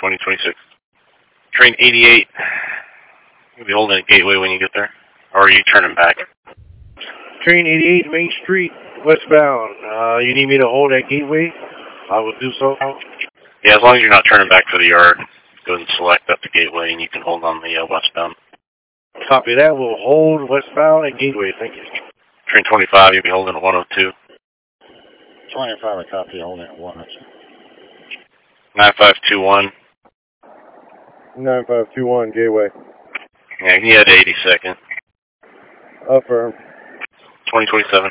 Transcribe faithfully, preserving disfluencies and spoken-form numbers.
twenty twenty-six. Train eighty-eight. You'll be holding at Gateway when you get there. Or are you turning back? Train eighty-eight, Main Street, westbound. Uh, you need me to hold at Gateway? I will do so. Yeah, as long as you're not turning back to the yard, go ahead and select up to Gateway and you can hold on the uh, westbound. Copy that. We'll hold westbound at Gateway. Thank you. Train twenty-five, you'll be holding at one oh two. twenty-five, I copy, holding at one oh two. nine five two one. nine five two one, Gateway. Yeah, you had eighty-second. Affirm. twenty twenty-seven.